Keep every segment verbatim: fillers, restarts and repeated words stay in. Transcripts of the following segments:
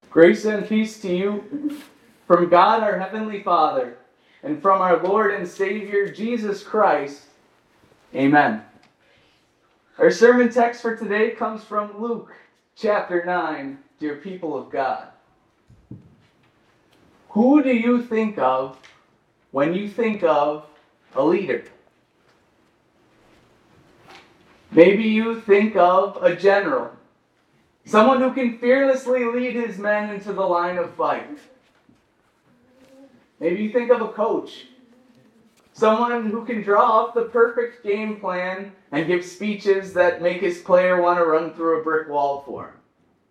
Grace and peace to you from God our Heavenly Father and from our Lord and Savior Jesus Christ. Amen. Our sermon text for today comes from Luke chapter nine, dear people of God. Who do you think of when you think of a leader? Maybe you think of a general, someone who can fearlessly lead his men into the line of fight. Maybe you think of a coach, someone who can draw up the perfect game plan and give speeches that make his player want to run through a brick wall for him.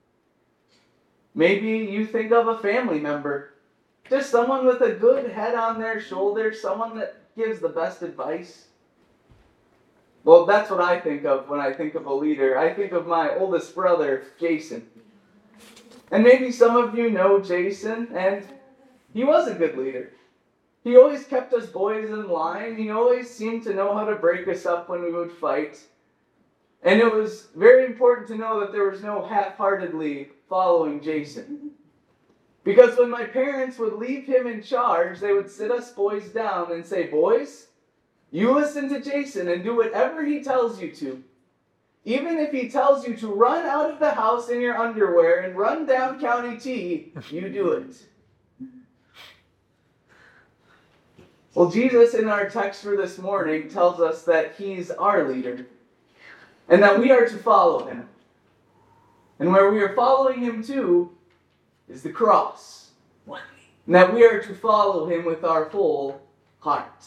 Maybe you think of a family member, just someone with a good head on their shoulders, someone that gives the best advice. Well, that's what I think of when I think of a leader. I think of my oldest brother, Jason. And maybe some of you know Jason, and he was a good leader. He always kept us boys in line. He always seemed to know how to break us up when we would fight. And it was very important to know that there was no half-heartedly following Jason. Because when my parents would leave him in charge, they would sit us boys down and say, "Boys, you listen to Jason and do whatever he tells you to. Even if he tells you to run out of the house in your underwear and run down County T, you do it." Well, Jesus in our text for this morning tells us that he's our leader and that we are to follow him. And where we are following him to is the cross. And that we are to follow him with our full heart.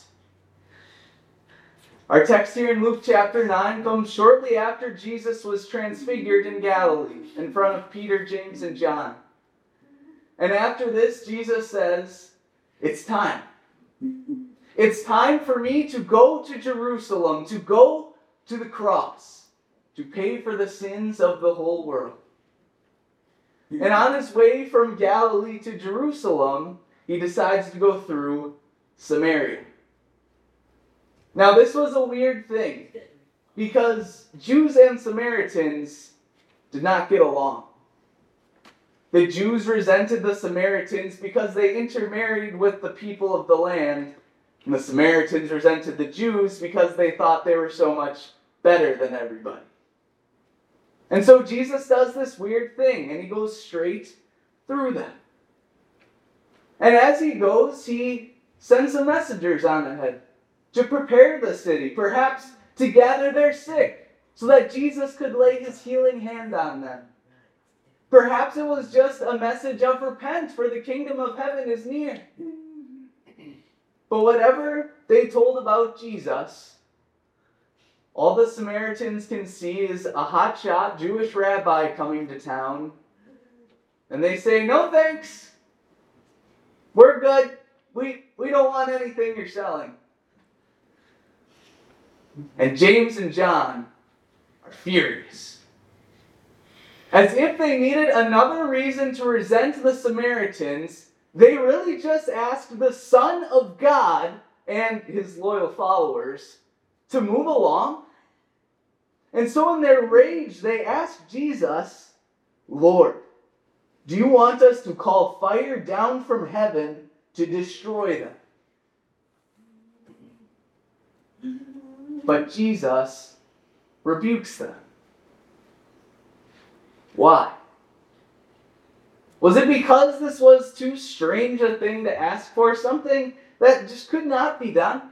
Our text here in Luke chapter nine comes shortly after Jesus was transfigured in Galilee in front of Peter, James, and John. And after this, Jesus says, "It's time. It's time for me to go to Jerusalem, to go to the cross, to pay for the sins of the whole world." And on his way from Galilee to Jerusalem, he decides to go through Samaria. Now, this was a weird thing, because Jews and Samaritans did not get along. The Jews resented the Samaritans because they intermarried with the people of the land, and the Samaritans resented the Jews because they thought they were so much better than everybody. And so Jesus does this weird thing, and he goes straight through them. And as he goes, he sends some messengers on ahead to prepare the city, perhaps to gather their sick, so that Jesus could lay his healing hand on them. Perhaps it was just a message of repent, for the kingdom of heaven is near. But whatever they told about Jesus, all the Samaritans can see is a hotshot Jewish rabbi coming to town. And they say, "No thanks. We're good. We, we don't want anything you're selling." And James and John are furious. As if they needed another reason to resent the Samaritans, they really just asked the Son of God and his loyal followers to move along. And so in their rage, they asked Jesus, "Lord, do you want us to call fire down from heaven to destroy them?" But Jesus rebukes them. Why? Was it because this was too strange a thing to ask for, something that just could not be done?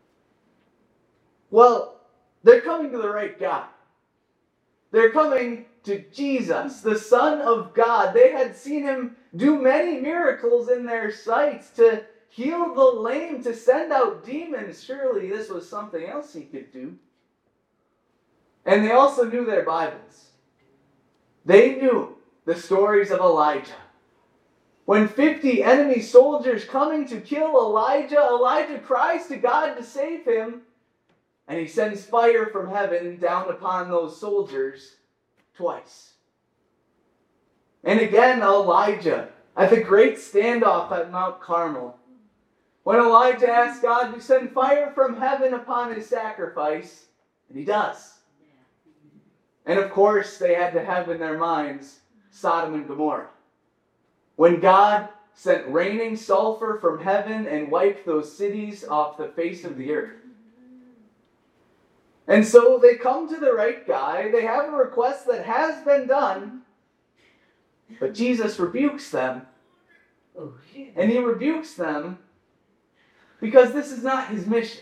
Well, they're coming to the right guy. They're coming to Jesus, the Son of God. They had seen him do many miracles in their sight, to heal the lame, to send out demons. Surely this was something else he could do. And they also knew their Bibles. They knew the stories of Elijah. When fifty enemy soldiers coming to kill Elijah, Elijah cries to God to save him, and he sends fire from heaven down upon those soldiers twice. And again, Elijah, at the great standoff at Mount Carmel, when Elijah asked God to send fire from heaven upon his sacrifice, and he does. And of course, they had to have in their minds Sodom and Gomorrah. when God sent raining sulfur from heaven and wiped those cities off the face of the earth. And so they come to the right guy. They have a request that has been done. But Jesus rebukes them. And he rebukes them because this is not his mission.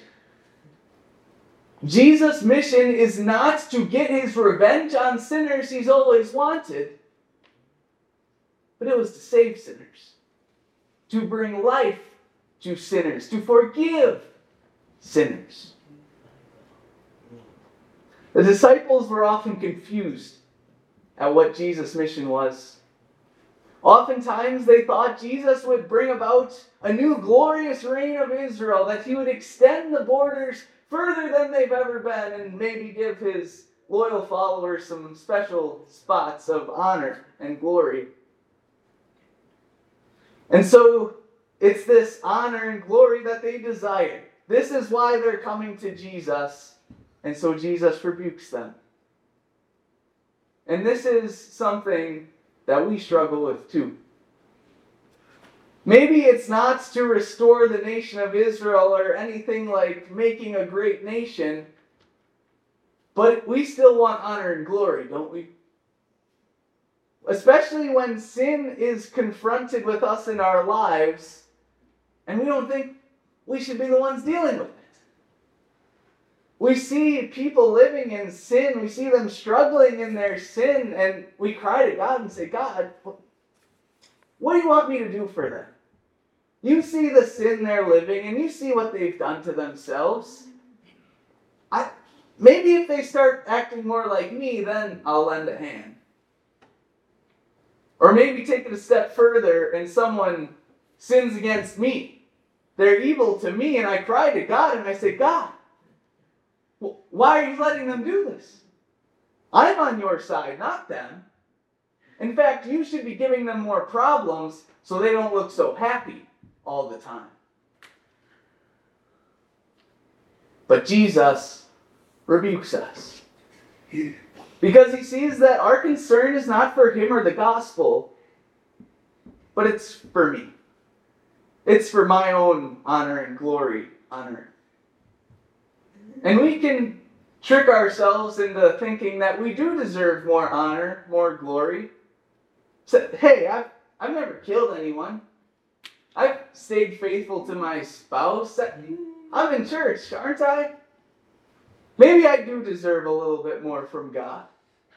Jesus' mission is not to get his revenge on sinners he's always wanted, but it was to save sinners, to bring life to sinners, to forgive sinners. The disciples were often confused at what Jesus' mission was. Oftentimes they thought Jesus would bring about a new glorious reign of Israel, that he would extend the borders further than they've ever been and maybe give his loyal followers some special spots of honor and glory. And so it's this honor and glory that they desire. This is why they're coming to Jesus. And so Jesus rebukes them. And this is something that we struggle with too. Maybe it's not to restore the nation of Israel or anything like making a great nation, but we still want honor and glory, don't we? Especially when sin is confronted with us in our lives, and we don't think we should be the ones dealing with it. We see people living in sin. We see them struggling in their sin. And we cry to God and say, God, what do you want me to do for them? You see the sin they're living and you see what they've done to themselves. I, maybe if they start acting more like me, then I'll lend a hand. Or maybe take it a step further and someone sins against me. They're evil to me and I cry to God and I say, God, why are you letting them do this? I'm on your side, not them. In fact, you should be giving them more problems so they don't look so happy all the time. But Jesus rebukes us. Because he sees that our concern is not for him or the gospel, but it's for me. It's for my own honor and glory on earth. And we can trick ourselves into thinking that we do deserve more honor, more glory. So, hey, I've, I've never killed anyone. I've stayed faithful to my spouse. I'm in church, aren't I? Maybe I do deserve a little bit more from God.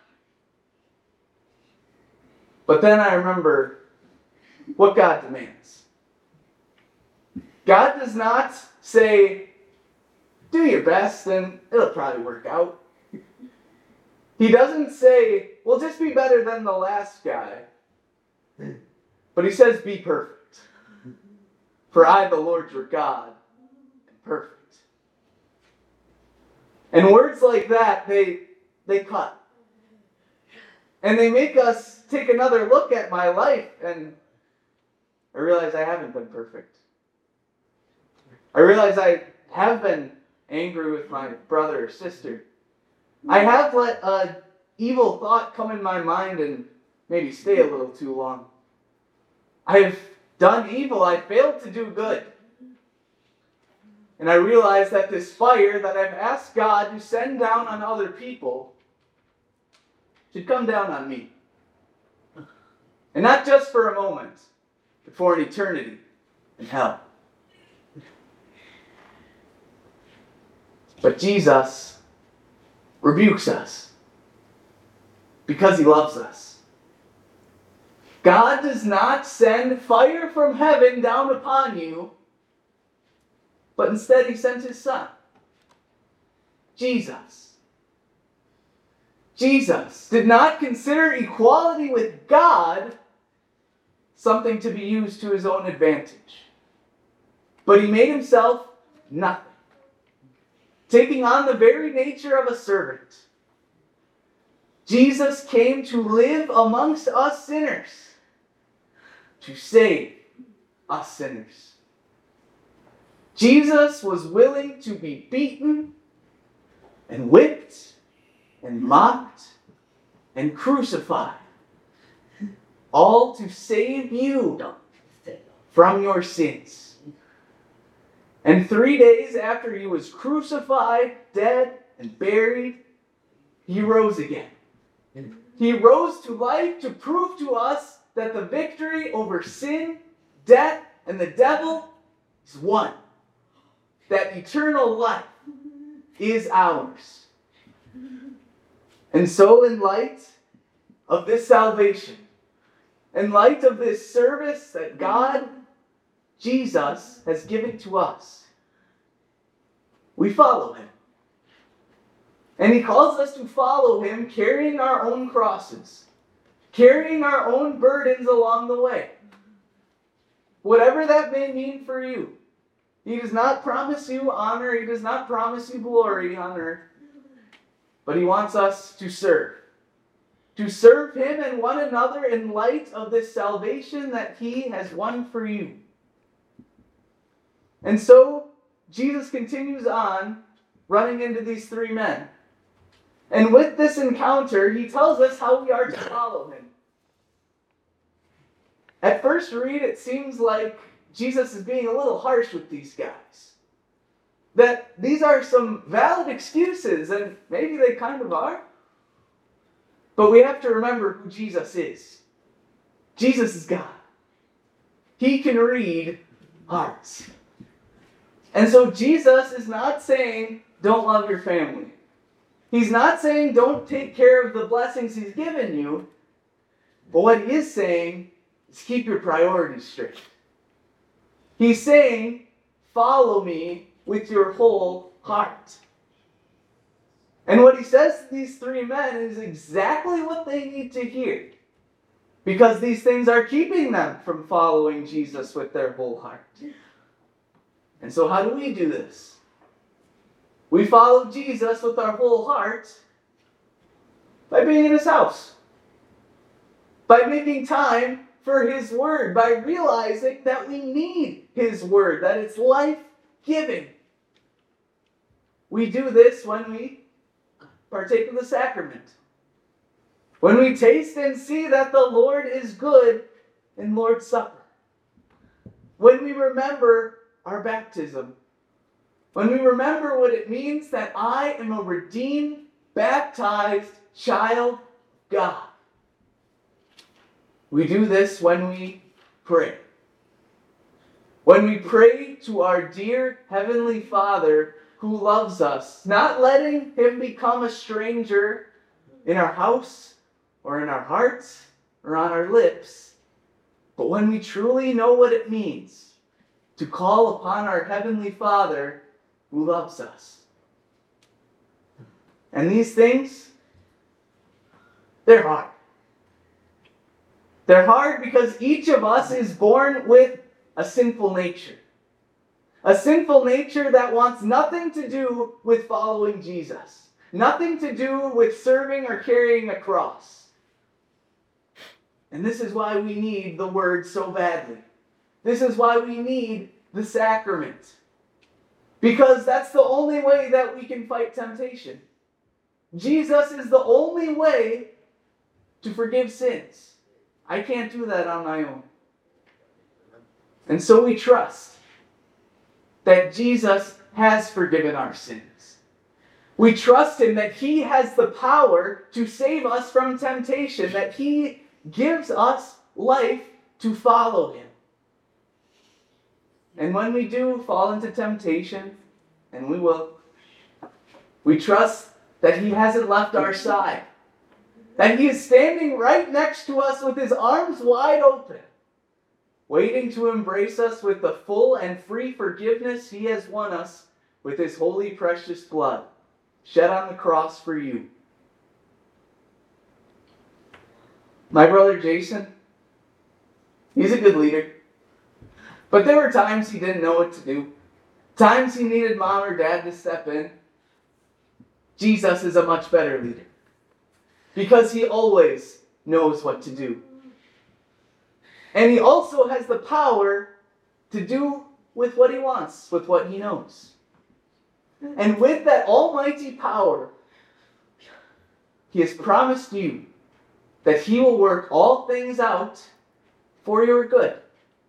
But then I remember what God demands. God does not say, do your best and it'll probably work out. He doesn't say, well, just be better than the last guy. But he says, be perfect. For I, the Lord your God, am perfect. And words like that, they, they cut. And they make us take another look at my life, and I realize I haven't been perfect. I realize I have been angry with my brother or sister. I have let an evil thought come in my mind and maybe stay a little too long. I have done evil. I failed to do good. And I realize that this fire that I've asked God to send down on other people should come down on me. And not just for a moment, but for an eternity in hell. But Jesus rebukes us because he loves us. God does not send fire from heaven down upon you, but instead he sent his Son, Jesus. Jesus did not consider equality with God something to be used to his own advantage, but he made himself nothing, taking on the very nature of a servant. Jesus came to live amongst us sinners, to save us sinners. Jesus was willing to be beaten and whipped and mocked and crucified, all to save you from your sins. And three days after he was crucified, dead, and buried, he rose again. He rose to life to prove to us that the victory over sin, death, and the devil is won. That eternal life is ours. And so, in light of this salvation, in light of this service that God, Jesus, has given to us, we follow him. And he calls us to follow him, carrying our own crosses, carrying our own burdens along the way. Whatever that may mean for you. He does not promise you honor, he does not promise you glory on earth, but he wants us to serve. To serve him and one another in light of this salvation that he has won for you. And so, Jesus continues on running into these three men. And with this encounter, he tells us how we are to follow him. At first read, it seems like Jesus is being a little harsh with these guys. That these are some valid excuses, and maybe they kind of are. But we have to remember who Jesus is. Jesus is God. He can read hearts. And so Jesus is not saying, don't love your family. He's not saying, don't take care of the blessings he's given you. But what he is saying is keep your priorities straight. He's saying, follow me with your whole heart. And what he says to these three men is exactly what they need to hear. Because these things are keeping them from following Jesus with their whole heart. And so how do we do this? We follow Jesus with our whole heart by being in his house. By making time for his word. By realizing that we need his word. That it's life-giving. We do this when we partake of the sacrament. When we taste and see that the Lord is good in Lord's Supper. When we remember our baptism. When we remember what it means that I am a redeemed, baptized child of God. We do this when we pray. When we pray to our dear Heavenly Father who loves us, not letting him become a stranger in our house or in our hearts or on our lips, but when we truly know what it means to call upon our Heavenly Father who loves us. And these things, they're hard. They're hard because each of us is born with a sinful nature. A sinful nature that wants nothing to do with following Jesus. Nothing to do with serving or carrying a cross. And this is why we need the word so badly. This is why we need the sacrament. Because that's the only way that we can fight temptation. Jesus is the only way to forgive sins. I can't do that on my own. And so we trust that Jesus has forgiven our sins. We trust him that he has the power to save us from temptation, that he gives us life to follow him. And when we do fall into temptation, and we will, we trust that he hasn't left our side. That he is standing right next to us with his arms wide open, waiting to embrace us with the full and free forgiveness he has won us with his holy precious blood, shed on the cross for you. My brother Jason, he's a good leader. But there were times he didn't know what to do. Times he needed mom or dad to step in. Jesus is a much better leader. Because he always knows what to do. And he also has the power to do with what he wants, with what he knows. And with that almighty power, he has promised you that He will work all things out for your good.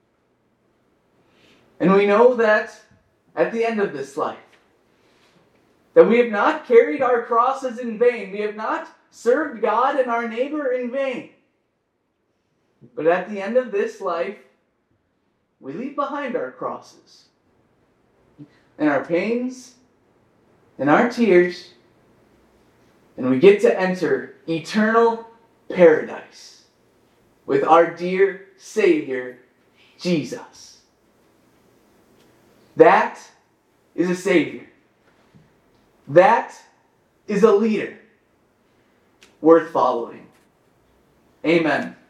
And we know that at the end of this life, that we have not carried our crosses in vain. We have not served God and our neighbor in vain. But at the end of this life, we leave behind our crosses and our pains and our tears, and we get to enter eternal paradise with our dear Savior, Jesus. That is a Savior. That is a leader worth following. Amen.